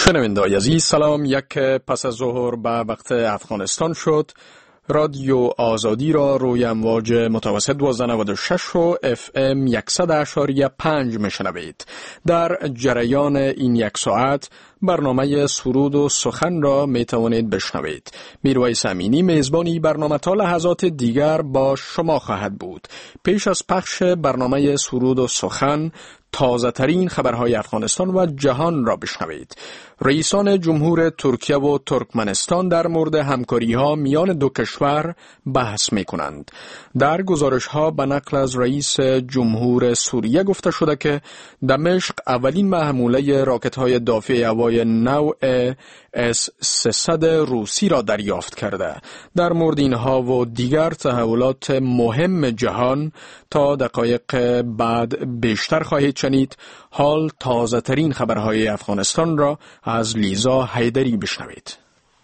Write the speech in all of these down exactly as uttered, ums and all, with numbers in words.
شنوندگان عزیز سلام. یک پس از ظهر به وقت افغانستان شد. رادیو آزادی را روی امواج متوسط دویست و نود و شش و اف ام صد اشاری پنج میشنوید. در جریان این یک ساعت برنامه سرود و سخن را می توانید بشنوید. میرویس امینی میزبانی برنامه تا لحظات دیگر با شما خواهد بود. پیش از پخش برنامه سرود و سخن تازه ترین خبرهای افغانستان و جهان را بشنوید. رئیسان جمهور ترکیه و ترکمنستان در مورد همکاری ها میان دو کشور بحث می کنند. در گزارش ها به نقل از رئیس جمهور سوریه گفته شده که دمشق اولین محموله راکت های دافع هوای نوع اس سیصد روسی را دریافت کرده. در مورد اینها و دیگر تحولات مهم جهان تا دقایق بعد بیشتر خواهید شنید. حال تازه ترین خبرهای افغانستان را از لیزا حیدری بشنوید.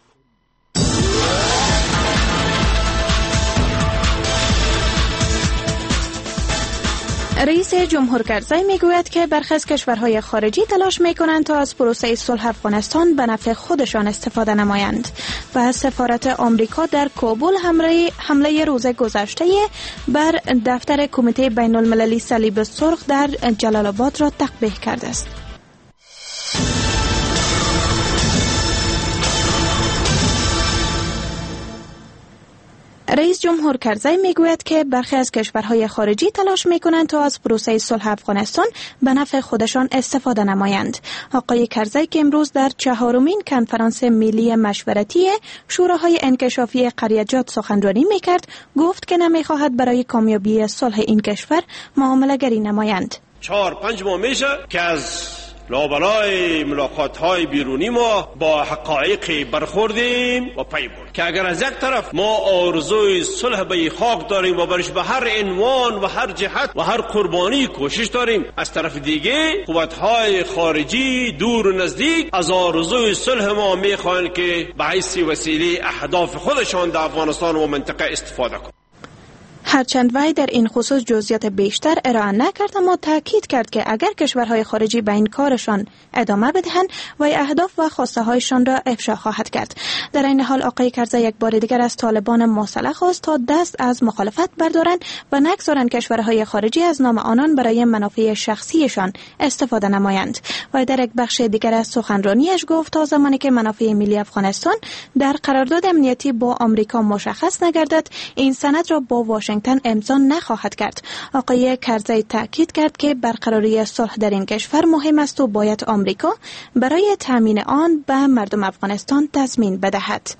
رئیس جمهور کرزی میگوید که برخی از کشورهای خارجی تلاش میکنند تا از پروسه صلح افغانستان به نفع خودشان استفاده نمایند و سفارت آمریکا در کابل حمله حمله روز گذشته بر دفتر کمیته بین المللی صلیب سرخ در جلال آباد را تقبیح کرده است. رئیس جمهور کرزی میگوید که برخی از کشورهای خارجی تلاش میکنند تا از پروسه صلح افغانستان به نفع خودشان استفاده نمایند. آقای کرزی که امروز در چهارمین کنفرانس ملی مشورتی شوراهای انکشافی قریه‌جات سخنرانی میکرد، گفت که نمیخواهد برای کامیابی صلح این کشور معامله‌گری نمایند. چهار پنج ماه میشه که از لابلای ملاقات‌های بیرونی ما با حقایق برخوردیم و پی برد که اگر از یک طرف ما آرزوی صلح به خاک داریم و برش به هر عنوان و هر جهت و هر قربانی کوشش داریم، از طرف دیگه قوت‌های خارجی دور و نزدیک از آرزوی صلح ما می‌خواهند که به حیث وسیله اهداف خودشان در افغانستان و منطقه استفاده کنند. هرچند وی در این خصوص جزئیات بیشتر ارائه نکرد، اما تاکید کرد که اگر کشورهای خارجی به این کارشان ادامه بدهند و اهداف و خواسته هایشان را افشا خواهد کرد. در این حال آقای کرزی یک بار دیگر از طالبان مسلح خواست تا دست از مخالفت بردارند و نگذارند کشورهای خارجی از نام آنان برای منافع شخصیشان استفاده نمایند. و در یک بخش دیگر از سخنرانیش گفت تا زمانی که منافع ملی افغانستان در قرارداد امنیتی با آمریکا مشخص نگردد، این سند را با واشنگتن امضا نخواهد کرد. آقای کرزی تاکید کرد که برقراری صلح در این کشور مهم است و باید آمریکا برای تامین آن به مردم افغانستان تضمین بدهد.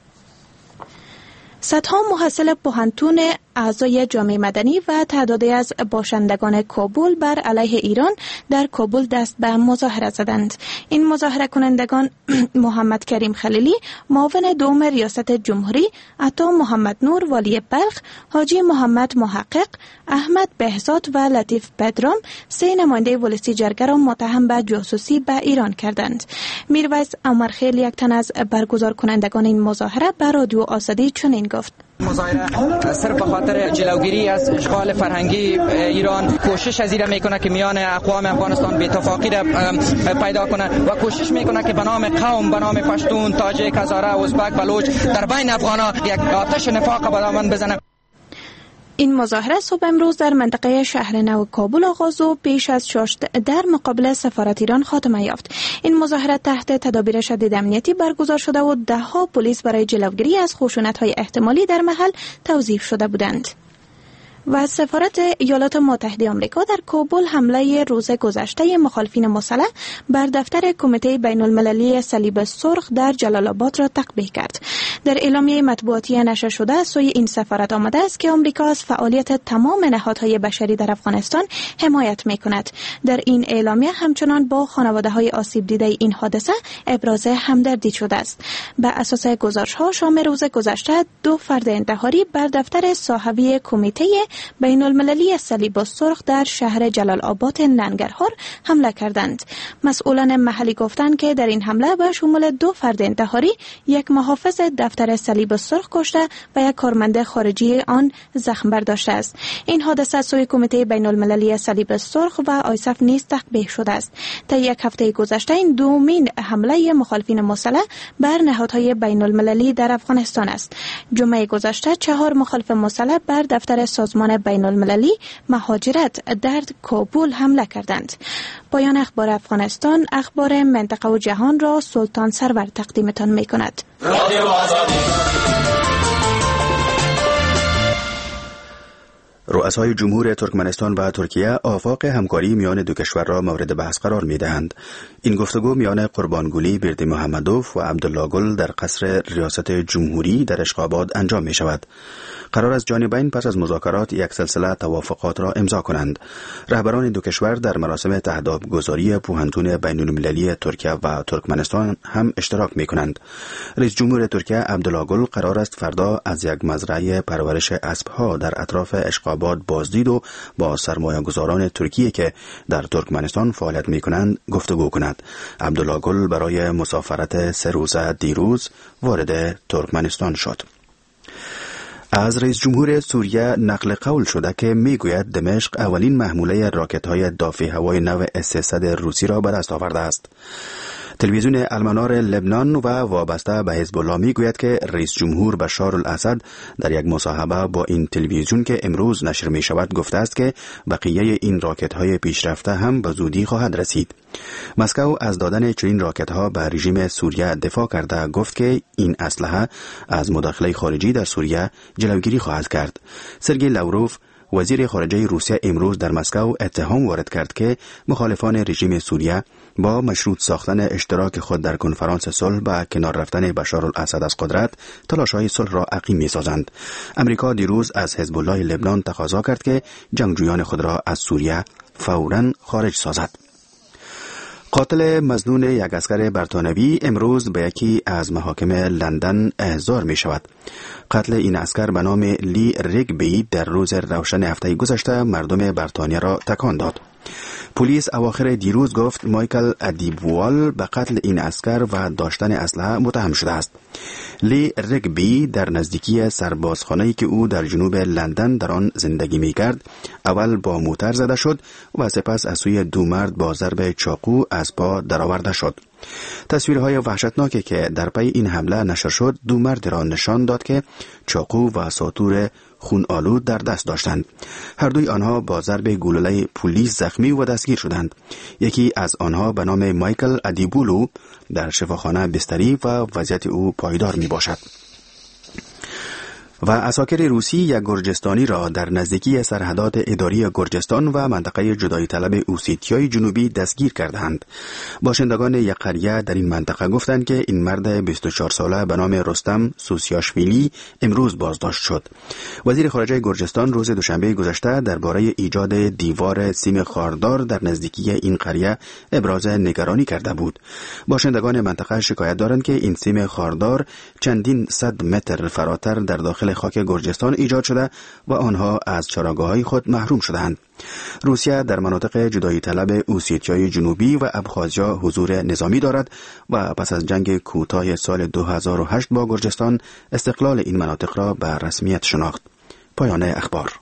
صدها محصل پوهنتون، اعضای جامعه مدنی و تعدادی از باشندگان کابل بر علیه ایران در کابل دست به مظاهره زدند. این مظاهره کنندگان محمد کریم خلیلی، معاون دوم ریاست جمهوری، عطا محمد نور والی بلخ، حاجی محمد محقق، احمد بهزاد و لطیف پدرام، سه نماینده ولسی جرگه را متهم به جاسوسی به ایران کردند. میرویس عمرخیل، یک تن از برگزار کنندگان این مظاهره، به رادیو آزادی چنین گفت: مظاهره صرف به خاطر جلوگیری از اشغال فرهنگی ایران کوشش از این میکنه که میان اقوام افغانستان بی‌اتفاقی را پیدا کنه و کوشش میکنه که به نام قوم، به نام پشتون، تاجیک، هزاره، ازبک، بلوچ در بین افغانا یک آتش نفاق به دامن بزنه. این مظاهره صبح امروز در منطقه شهر نو کابل آغاز و پیش از شاشت در مقابل سفارت ایران خاتمه یافت. این مظاهره تحت تدابیر شدید امنیتی برگزار شده و ده ها پلیس برای جلوگیری از خشونت‌های احتمالی در محل توظیف شده بودند. و سفارت ایالات متحده آمریکا در کابل حمله روز گذشته مخالفین مسلح بر دفتر کمیته بین المللی صلیب سرخ در جلال آباد را تقبیح کرد. در اعلامیه مطبوعاتی نشر شده از سوی این سفارت آمده است که آمریکا از فعالیت تمام نهادهای بشری در افغانستان حمایت می‌کند. در این اعلامیه همچنان با خانواده‌های آسیب دیده این حادثه ابراز همدردی شده است. بر اساس گزارش‌ها شام روز گذشته دو فرد انتحاری بر دفتر صاحبی کمیته بین المللی صلیب سرخ در شهر جلال آباد ننگرهار حمله کردند. مسئولان محلی گفتند که در این حمله به شمول دو فرد انتحاری، یک محافظ دفتر دفتر صلیب سرخ کشته و یک کارمند خارجی آن زخم برداشته است. این حادثه از سوی کمیته بین المللی صلیب سرخ و آیسف نیز تقبیح شده است. تا یک هفته گذشته این دومین حمله مخالفین مسلح بر نهادهای بین المللی در افغانستان است. جمعه گذشته چهار مخالف مسلح بر دفتر سازمان بین المللی مهاجرت در کابل حمله کردند. پایان اخبار افغانستان، اخبار منطقه و جهان را سلطان سرور تقدیمتان می کند. رادیو آزادی. رؤسای جمهور ترکمنستان و ترکیه آفاق همکاری میان دو کشور را مورد بحث قرار می دهند. این گفتگو میان قربانگلی بردی محمدوف و عبدالله گل در قصر ریاست جمهوری در اشقاباد انجام می شود. قرار است جانبین پس از مذاکرات یک سلسله توافقات را امضا کنند. رهبران دو کشور در مراسم تهداب گذاری پوهنتون بین المللی ترکیه و ترکمنستان هم اشتراک می کنند. رئیس جمهور ترکیه عبدالله گل قرار است فردا از یک مزرعه پرورش اسب‌ها در اطراف اشقاباد بازدید و با سرمایه‌گذاران ترکیه که در ترکمنستان فعالیت می کنند گفتگو کند. عبدالله گل برای مسافرت سه روزه دیروز وارد ترکمنستان شد. از رئیس جمهور سوریه نقل قول شده که میگوید دمشق اولین محموله راکت‌های دافع هوای نو اس سیصد روسی را به دست آورده است. تلویزیون المنار لبنان و وابسته به حزب الله میگوید که رئیس جمهور بشار الاسد در یک مصاحبه با این تلویزیون که امروز نشر می شود گفته است که بقیه این راکت‌های پیشرفته هم به زودی خواهد رسید. مسکو از دادن چنین راکت‌ها به رژیم سوریه دفاع کرده گفت که این اسلحه از مداخله خارجی در سوریه جلوگیری خواهد کرد. سرگئی لاوروف وزیر خارجه روسیه امروز در مسکو اتهام وارد کرد که مخالفان رژیم سوریه با مشروط ساختن اشتراک خود در کنفرانس صلح و کنار رفتن بشار الاسد از قدرت تلاش‌های صلح را عقیم می‌سازند. امریکا دیروز از حزب الله لبنان تقاضا کرد که جنگجویان خود را از سوریه فوراً خارج سازد. قاتل مظنون یک عسکر بریتانیایی امروز به یکی از محاکم لندن احضار می شود. قتل این عسکر به نام لی ریگبی در روز روشن هفته گذشته مردم بریتانیا را تکان داد. پلیس اواخر دیروز گفت مایکل ادیبوال به قتل این عسکر و داشتن اسلحه متهم شده است. لی ریگبی در نزدیکی سربازخانه‌ای که او در جنوب لندن در آن زندگی می‌کرد اول با موتر زده شد و سپس از سوی دو مرد با ضرب چاقو از پا درآورده شد. تصویرهای وحشتناکی که در پی این حمله نشر شد دو مرد را نشان داد که چاقو و ساطور خون آلود در دست داشتند. هر دوی آنها با ضرب گلوله پلیس زخمی و دستگیر شدند. یکی از آنها به نام مایکل ادیبولو در شفاخانه بستری و وضعیت او پایدار می باشد. و عساکر روسی یک گرجستانی را در نزدیکی سرحدات اداری گرجستان و منطقه جدایی طلب اوسیتیای جنوبی دستگیر کردند. باشندگان یک قریه در این منطقه گفتند که این مرد بیست و چهار ساله به نام رستم سوسیاشویلی امروز بازداشت شد. وزیر خارجه گرجستان روز دوشنبه گذشته درباره ایجاد دیوار سیم خاردار در نزدیکی این قریه ابراز نگرانی کرده بود. باشندگان منطقه شکایت دارند که این سیم خاردار چندین صد متر فراتر در داخل خاک گرجستان ایجاد شده و آنها از چراگاه‌های خود محروم شدند. روسیه در مناطق جدایی طلب اوسیتیای جنوبی و ابخازیا حضور نظامی دارد و پس از جنگ کوتاه سال دو هزار و هشت با گرجستان استقلال این مناطق را به رسمیت شناخت. پایان اخبار.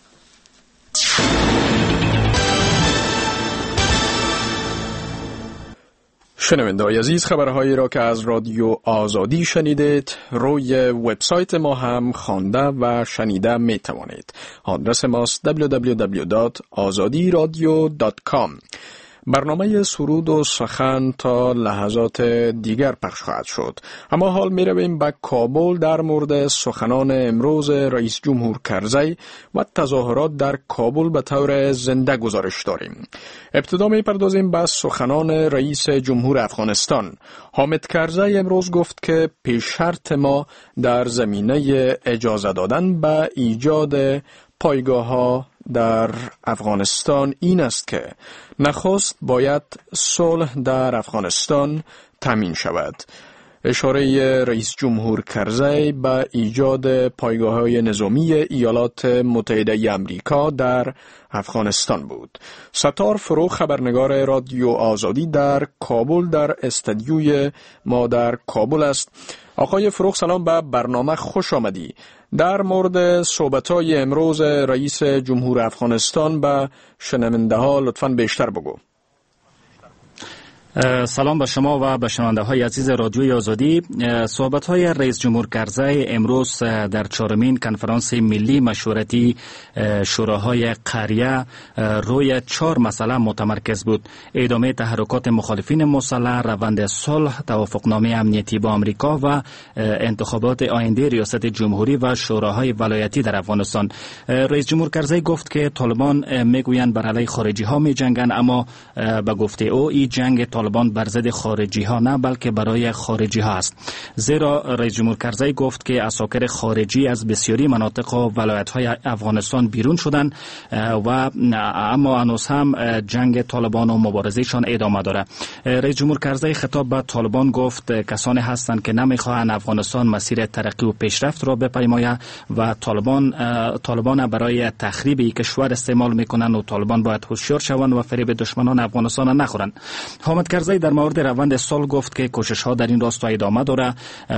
شنونده‌های عزیز، خبرهایی را که از رادیو آزادی شنیدید روی وبسایت ما هم خوانده و شنیده می توانید. آدرس ماست دبلیو دبلیو دبلیو دات آزادی رادیو دات کام. برنامه سرود و سخن تا لحظات دیگر پخش خواهد شد. اما حال می رویم به کابل در مورد سخنان امروز رئیس جمهور کرزی و تظاهرات در کابل به طور زنده گزارش داریم. ابتدا می پردازیم به سخنان رئیس جمهور افغانستان. حامد کرزی امروز گفت که پیش شرط ما در زمینه اجازه دادن به ایجاد پایگاه ها در افغانستان این است که نخست باید صلح در افغانستان تامین شود. اشاره رئیس جمهور کرزی به ایجاد پایگاه‌های نظامی ایالات متحده آمریکا در افغانستان بود. ستار فروغ خبرنگار رادیو آزادی در کابل در استودیوی ما در کابل است. آقای فروغ سلام، به برنامه خوش آمدی. در مورد صحبت‌های امروز رئیس جمهور افغانستان به شنونده ها لطفاً بیشتر بگو. سلام به شما و به شنونده های عزیز رادیوی آزادی. صحبت های رئیس جمهور کرزی امروز در چهارمین کنفرانس ملی مشورتی شوراهای قریه روی چهار مسئله متمرکز بود: ادامه تحرکات مخالفین مسلح، روند صلح، توافقنامه امنیتی با آمریکا و انتخابات آینده ریاست جمهوری و شوراهای ولایتی در افغانستان. رئیس جمهور کرزی گفت که طالبان میگویند بر علیه خارجی ها می جنگند، اما به گفته او این جنگ طالبان بر ضد خارجی ها نه بلکه برای خارجی ها است. زیرا رئیس جمهور کرزی گفت که عساکر خارجی از بسیاری مناطق و ولایت های افغانستان بیرون شدند و اما هنوز هم جنگ طالبان و مبارزهشان ادامه دارد. رئیس جمهور کرزی خطاب به طالبان گفت کسانی هستند که نمیخواهند افغانستان مسیر ترقی و پیشرفت را بپیماید و طالبان طالبان برای تخریب این کشور استعمال میکنند و طالبان باید هوشیار شوند و فریب دشمنان افغانستان نخورند. حامد کرزی در مورد روند صلح گفت که کوشش ها در این راستا ادامه داره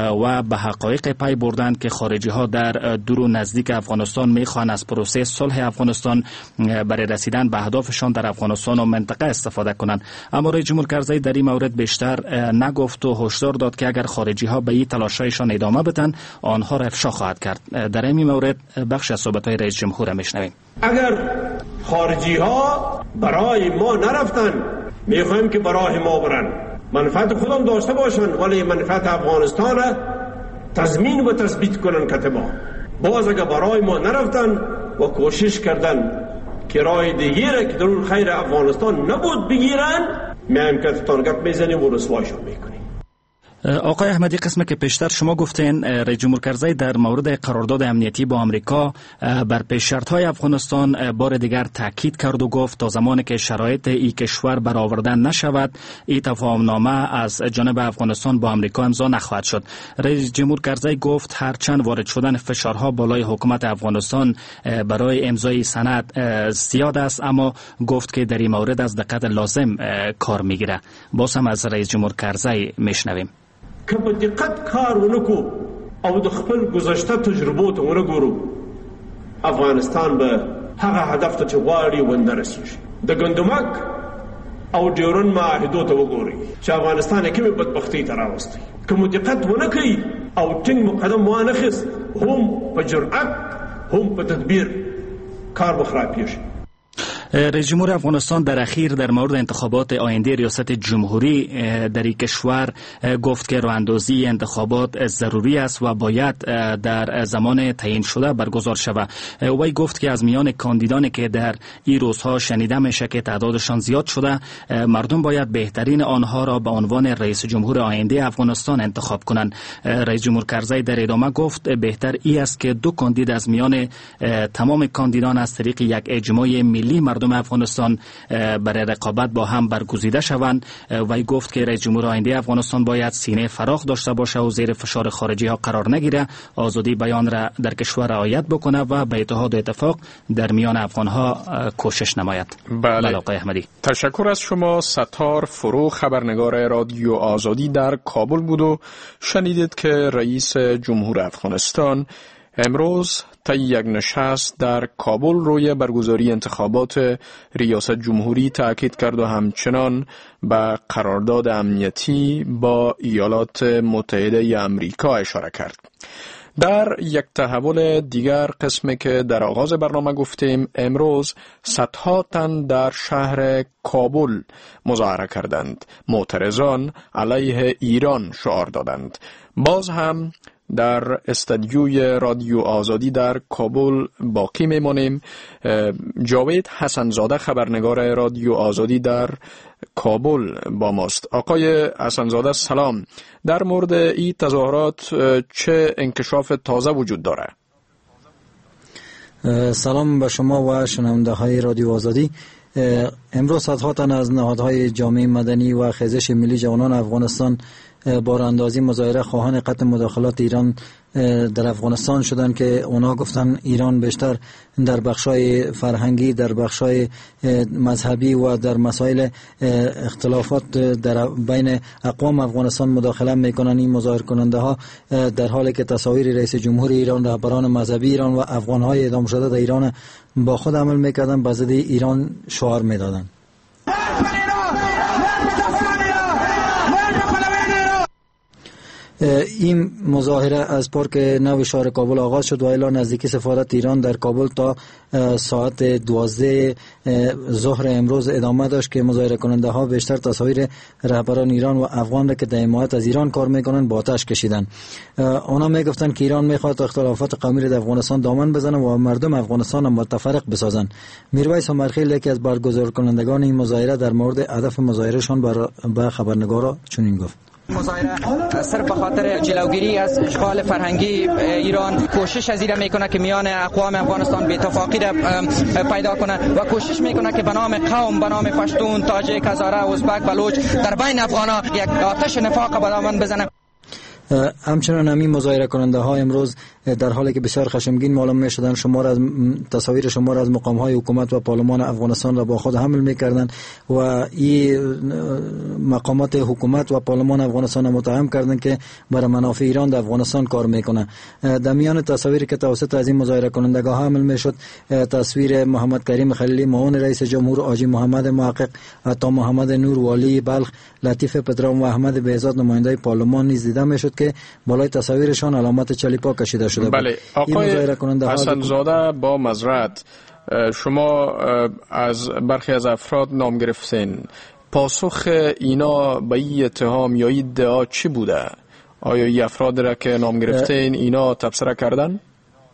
و به حقایق پی بردند که خارجی ها در دور و نزدیک افغانستان میخوان از پروسه صلح افغانستان برای رسیدن به اهدافشان در افغانستان و منطقه استفاده کنند. اما رئیس جمهور کرزی در این مورد بیشتر نگفت و هشدار داد که اگر خارجی ها به این تلاشایشان ادامه بدن آنها را افشا خواهد کرد. در این مورد بخش از صحبت های رئیس جمهور میشنویم. اگر خارجی ها برای ما نرفتن، میخوایم که برای ما برن. منفعت خودم داشته باشن ولی منفعت افغانستان را تضمین و تثبیت کنن که ما باز اگر برای ما نرفتن و کوشش کردن که راه دیگه را که در خیر افغانستان نبود بگیرن، میایم که تانگت میزنیم و رسوایشون میکنیم. آقای احمدی، قسمی که پیشتر شما گفتین رئیس جمهور کرزی در مورد قرارداد امنیتی با آمریکا بر پیش شرط‌های افغانستان بار دیگر تاکید کرد و گفت تا زمانی که شرایط این کشور برآورده نشود این تفاهمنامه از جانب افغانستان با آمریکا امضا نخواهد شد. رئیس جمهور کرزی گفت هرچند وارد شدن فشارها بالای حکومت افغانستان برای امضای سند زیاد است، اما گفت که در این مورد از دقت لازم کار میگیره. باز هم از رئیس جمهور کرزی میشنویم. که په دقت کار ونکو او د خپل گذشته تجربو ته ورګورو، افغانستان به هغه هدف ته چې غواړي ونه رسیږي. د ګندمک او ډیورن معاهدو ته وګورئ چې افغانستان یې کومې بدبختۍ ته راوستی. که مو دقت ونه کوي او ټینګ مقدم وانه خیست، هم په جرأت هم په تدبیر کار به خرابېږي. رئیس جمهور افغانستان در اخیر در مورد انتخابات آینده ریاست جمهوری در این کشور گفت که راهاندازی انتخابات ضروری است و باید در زمان تعیین شده برگزار شود. وی گفت که از میان کاندیدانی که در این روزها شنیده میشه که تعدادشان زیاد شده، مردم باید بهترین آنها را به عنوان رئیس جمهور آینده افغانستان انتخاب کنند. رئیس جمهور کرزی در ادامه گفت بهتر ای است که دو کاندید از میان تمام کاندیدان از طریق یک اجماع ملی مردم افغانستان برای رقابت با هم برگزیده شوند. وی گفت که رئیس جمهور آینده افغانستان باید سینه فراخ داشته باشه و زیر فشار خارجی ها قرار نگیره، آزادی بیان را در کشور رعایت بکنه و به اتحاد و اتفاق در میان افغان ها کوشش نماید. بله آقای احمدی، تشکر از شما. ستار فروغ خبرنگار رادیو آزادی در کابل بود و شنیدید که رئیس جمهور افغانستان امروز طی یک نشست در کابل روی برگزاری انتخابات ریاست جمهوری تاکید کرد و همچنان به قرارداد امنیتی با ایالات متحده آمریکا اشاره کرد. در یک تحول دیگر، قسمی که در آغاز برنامه گفتیم، امروز صدها تن در شهر کابل مظاهره کردند. معترضان علیه ایران شعار دادند. باز هم در استودیوی رادیو آزادی در کابل باقی میمانیم. جاوید حسنزاده خبرنگار رادیو آزادی در کابل با ماست. آقای حسنزاده سلام. در مورد این تظاهرات چه انکشاف تازه وجود داره؟ سلام به شما و شنونده های رادیو آزادی. امروز صدها تن از نهادهای جامعه مدنی و خیزش ملی جوانان افغانستان باراندازی مظاهره خواهان قطع مداخلات ایران در افغانستان شدن که اونا گفتن ایران بیشتر در بخشای فرهنگی، در بخشای مذهبی و در مسائل اختلافات در بین اقوام افغانستان مداخله میکنن. این مظاهره کننده ها در حالی که تصاویر رئیس جمهور ایران، رهبران مذهبی ایران و افغان های اعدام شده در ایران با خود عمل میکردن، به ضد ایران شعار میدادن. این مظاهره از پارک نو شهر کابل آغاز شد و الی نزدیکی سفارت ایران در کابل تا ساعت دوازده ظهر امروز ادامه داشت که مظاهره کننده ها بیشتر تصاویر رهبران ایران و افغان را که در حمایت از ایران کار میکنن با آتش کشیدن. اونا میگفتن که ایران میخواد اختلافات قومی را در افغانستان دامن بزنه و مردم افغانستان را متفرق بسازن. میرویس همرخیل یکی از برگزار کنندگان این مظاهره در مورد هدف مظاهرهشان به خبرنگارا چنین گفت: مظاهره صرف به خاطر جلوگیری از اشغال فرهنگی ایران کوشش از این میکنه که میان اقوام افغانستان بی‌اتفاقی را پیدا کنه و کوشش میکنه که به نام قوم، به نام پشتون، تاجیک، هزاره، ازبک، بلوچ در بین افغانا یک آتش نفاق به دامن بزنه. همچنان همین مظاهره کننده ها امروز در حالی که بسیار خشمگین معلوم می شدن شمار از تصاویر شمار از مقام های حکومت و پارلمان افغانستان را با خود حمل می کردن و این مقامات حکومت و پارلمان افغانستان را متهم کردن که برای منافع ایران در افغانستان کار میکنه. در میان تصاویری که توسط از این مظاهره کننده ها حمل می شد تصویر محمد کریم خلیلی معاون رئیس جمهور، حاجی محمد محقق، عطا محمد نور والی بلخ، لطیف پدرام و احمد بهزاد نماینده پارلمان نیز دیده می شد که بالای تصاویرشان علامت چلیپا کشیده شده بود. بله، آقای حسن زاده با معذرت، شما از برخی از افراد نام گرفتین. پاسخ اینا به این اتهام یا این ادعا چی بوده؟ آیا این افراد را که نام گرفتین اینا تبصره کردن؟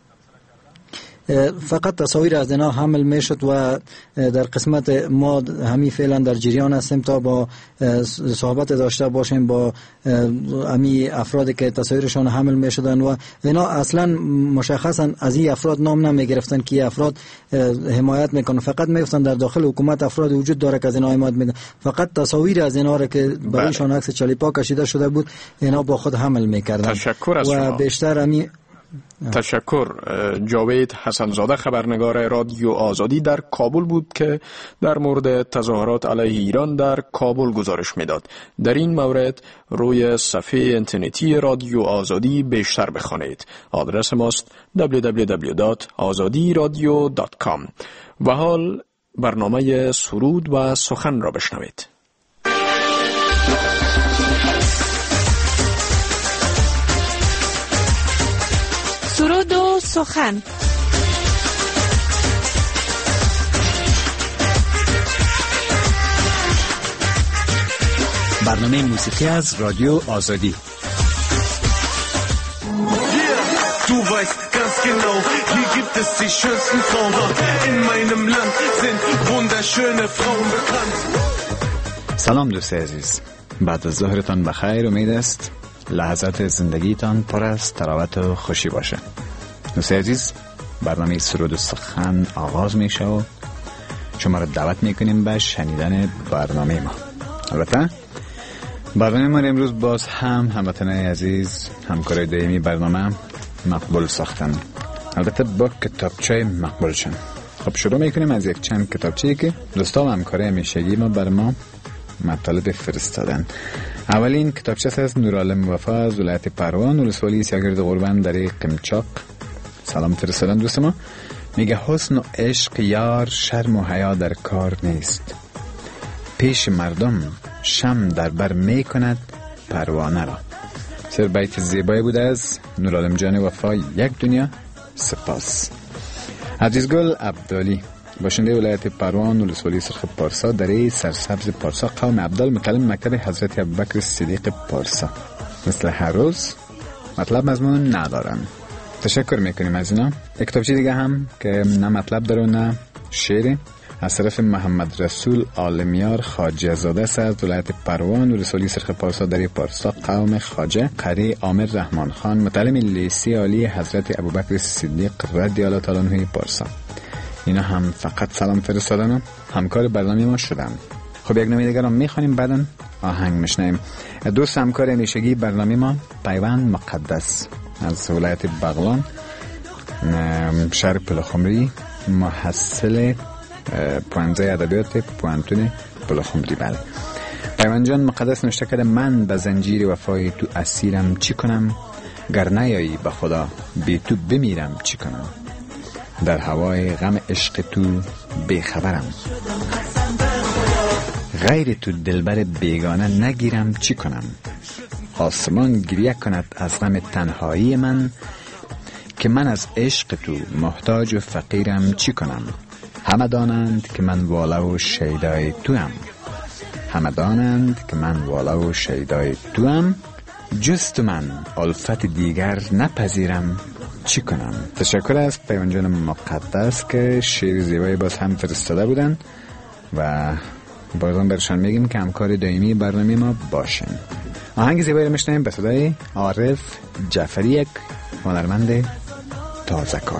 فقط تصاویر از اینا حمل می شد و در قسمت ما همین فعلا در جریان هستیم تا با صحبت داشته باشیم با همین افرادی که تصاویرشان حمل می شدن و اینا اصلا مشخصا از این افراد نام نمی گرفتن که افراد حمایت میکنن، فقط میگفتن در داخل حکومت افراد وجود داره که از اینا حمایت میکنن. فقط تصاویر از اینا را که برایشان عکس چلیپا کشیده شده بود اینا با خود حمل میکردن. تشکر از شما. و بیشتر همین تشکر. جاوید حسنزاده خبرنگار رادیو آزادی در کابل بود که در مورد تظاهرات علیه ایران در کابل گزارش میداد. در این مورد روی صفحه اینترنتی رادیو آزادی بیشتر بخوانید. آدرس ماست دبلیو دبلیو دبلیو دات آزادی رادیو دات کام. و حال برنامه سرود و سخن را بشنوید. سرود و سخن. برنامه موسیقی از رادیو آزادی. Du weißt ganz genau, hier gibt es die schönsten Frauen. In meinem Land sind wunderschöne Frauen bekannt. سلام دوست عزیز، بعد از ظهرتان بخیر. امید است لحظات زندگیتان پر از تراوت و خوشی باشه. دوست عزیز، برنامه سرود و سخن آغاز میشه و شما را دعوت میکنیم به شنیدن برنامه ما. البته برنامه ما امروز باز هم هموطنان عزیز همکار دائمی برنامه مقبول ساختن، البته با کتابچه مقبول شن. خب شروع میکنیم از یک چند کتابچه‌ای که دوستا و همکار همیشگی ما بر ما مطالب فرستادن. اولین کتابچه از نورعالم وفا از ولایت پروان ولسوالی سیاگرد قربان در قمچاق سلام فرستادن. دوست ما میگه حسن و عشق یار شرم و حیا در کار نیست، پیش مردم شم در بر میکند پروانه را. سر بیت زیبایی بود از نورعالم جان وفا. یک دنیا سپاس. عزیزگل عبدالی باشنده ولایت پروان ولسوالی سرخ پارسا در سرسبز پارسا قوم عبدال متعلم مکتب حضرت ابوبکر صدیق پارسا. مثل هر روز مطلب مضمون ندارن. تشکر میکنیم از اینا. یک کتابچه دیگه هم که نه مطلب داره نه شعر از طرف محمد رسول عالمیار خواجه زاده است از ولایت پروان ولسوالی سرخ پارسا در پارسا قوم خواجه قری عامر رحمان خان متعلم لیسی عالی حضرت ابوبکر صدیق رضی الله تعالی عنه پارسا. اینا هم فقط سلام فرستادن و همکار برنامه ما شدن. خب یک نامه دیگر رو میخوانیم بعداً آهنگ میشنیم. دوست همکار همیشگی برنامه ما پیوند مقدس از ولایت بغلان شهر پلخمری، محصل پوانزه ادبیات پوانتون پلخمری. بله پیوند جان مقدس نوشته کرده من به زنجیر وفای تو اسیرم چی کنم، گر نیایی به خدا بی تو بمیرم چی کنم، در هوای غم عشق تو بیخبرم، غیر تو دلبر بیگانه نگیرم چی کنم، آسمان گریه کند از غم تنهایی من، که من از عشق تو محتاج و فقیرم چی کنم، همه دانند که من والا و شیدای تو هم، همه دانند که من والا و شیدای تو هم، جست من الفت دیگر نپذیرم چی کنم. تشکر از پیوند جان مقدس که شعر زیبایی باز هم فرستاده بودن و بازم برشان میگیم که همکار دائمی برنامه ما باشن. آهنگ زیبایی رو میشنیم به صدای عارف جعفری، یک هنرمند تازه کار.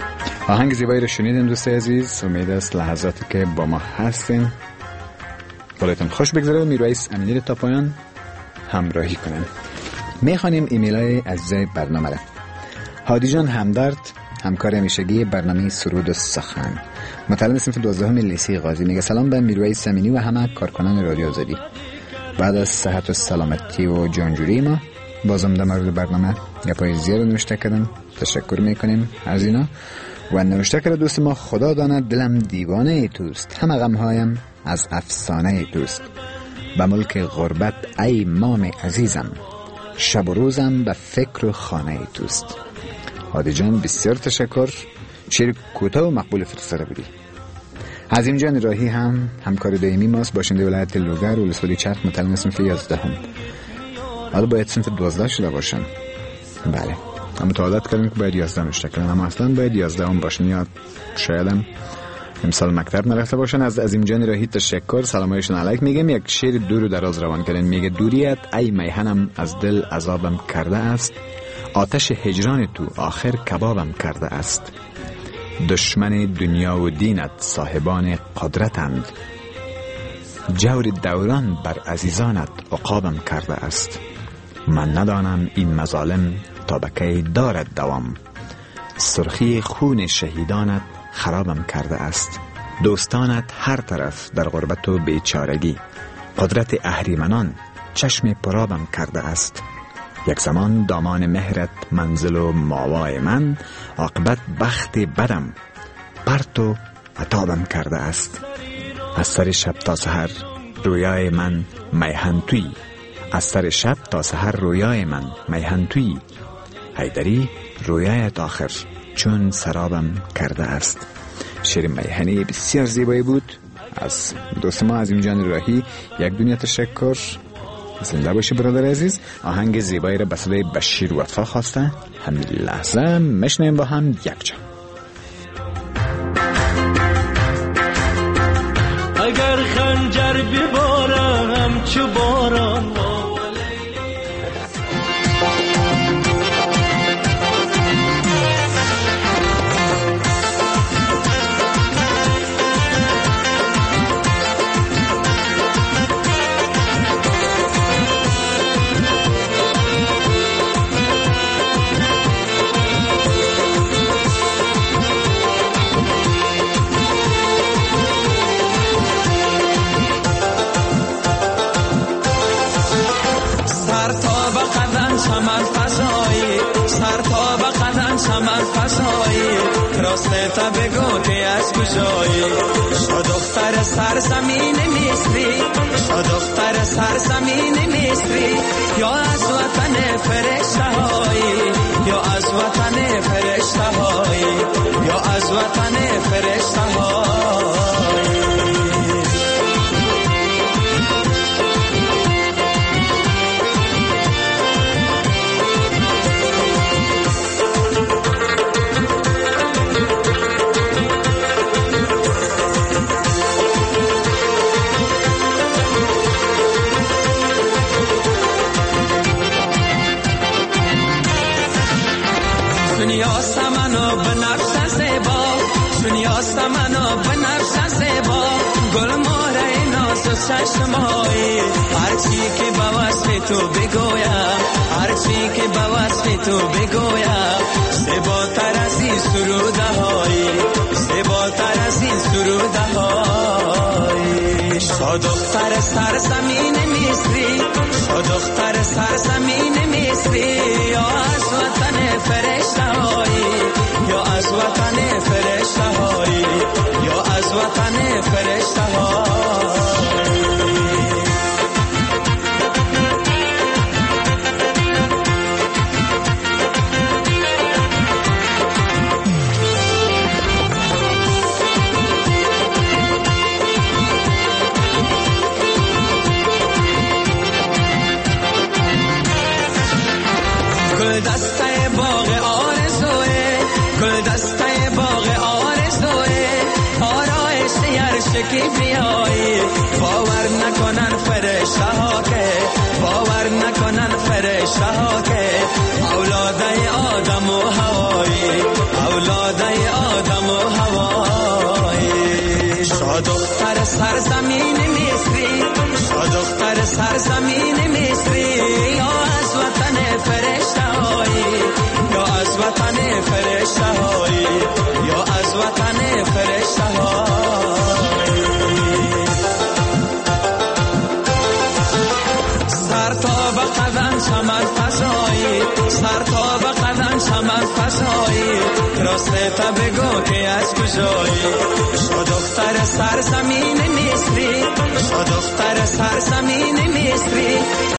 آهنگ زیبایی رو شنیدین دوست عزیز، امید است لحظاتی که با ما هستین حالتون خوش بگذره و میرویس امینی تا پایان همراهی کنن. میخوانیم ایمیل های عزیزای برنامه را. هادی جان همدرد، همکار همیشگی برنامه سرود و سخن، متعلم صنف دوازدهم لیسه غازی، میگه سلام به میرویس امینی و همه کارکنان رادیو آزادی. بعد از صحت و سلامتی و جانجوری ما بازم در مورد برنامه گپای زیاد نوشته کردن، تشکر میکنیم از اینا. و نوشته کرده دوست ما خدا داند دلم دیوانه ای توست، همه غمهایم از افسانه ای توست، به ملک غربت ای مام عزیزم، شب و روزم به فکر و خانه ای توست. هادی جان بسیار تشکر، شعر کوتاه و مقبول فرستاده بودی. عظیم جان راهی هم همکار دائمی ماست، باشنده ولایت لوگر و لسولی چرخ، متعلم صنف یازدهم. حالا باید صنف دوازده شده باشن. بله اما تو عادت کردیم که باید یازده نوشته کردن، اما اصلا باید یازده هم باشن یا شاید هم امسال مکتب نرفته باشن. از عظیم جان راهی تشکر، سلامایشون علیک. میگم یک شعر دور و دراز روان کردن. میگه دوریت ای میهنم از دل عذابم کرده است، آتش هجران تو آخر کبابم کرده است، دشمن دنیا و دینت صاحبان قدرتند، جور دوران بر عزیزانت عقابم کرده است، من ندانم این مظالم تا بکی دارد دوام، سرخی خون شهیدانت خرابم کرده است، دوستانت هر طرف در غربت و بیچارگی، قدرت اهریمنان چشم پرابم کرده است، یک زمان دامان مهرت منزل و ماوای من، عاقبت بخت بدم پرت و عطابم کرده است، از سر شب تا سحر رویای من میهن توی، از سر شب تا سحر رویای من میهن توی، حیدری رویایت آخر چون سرابم کرده است. شعر میهنی بسیار زیبایی بود از دوست ما عظیم جان راهی. یک دنیا تشکر، زنده باشی برادر عزیز. آهنگ زیبایی را به صدای بشیر وفا خواسته، همین لحظه مشنیم با هم یک جا. اگر خنجر ببارم چو باران، تا بگو که از کجایی، شو دختر سرزمین مصری، شو دختر سرزمین مصری، یا از وطن فرشته هایی، یا از وطن فرشته هایی، یا از وطن فرشته هایی. شنیاست منو به نقش زیبا، شنیاست منو به نقش زیبا، گل ماره ناز و چشمایی، هرچی که با وصف تو بگویم، هرچی که با وصف تو بگویم، زیباتر از این سروده هایی، زیباتر از این سروده هایی. شو دختر سرزمین مصری، شو دختر سرزمین مصری، یا از وطن فرشته هایی، یا از وطن فرشته هایی، یا از وطن فرشته هایی. گل دسته باغ آرزوه، گل دسته باغ آرزوه، آرایش هر شکی بیایی، باور نکنن فرشته ها که، باور نکنن فرشته ها که، اولاده آدم و هوایی، اولاده آدم و هوایی. شو دختر سرزمین مصری، سر تا به قدم چمن فضایی سر تا به قدم چمن فضایی راسته تا بگو که از کجایی شو دختر سرزمین مصری شو دختر سرزمین مصری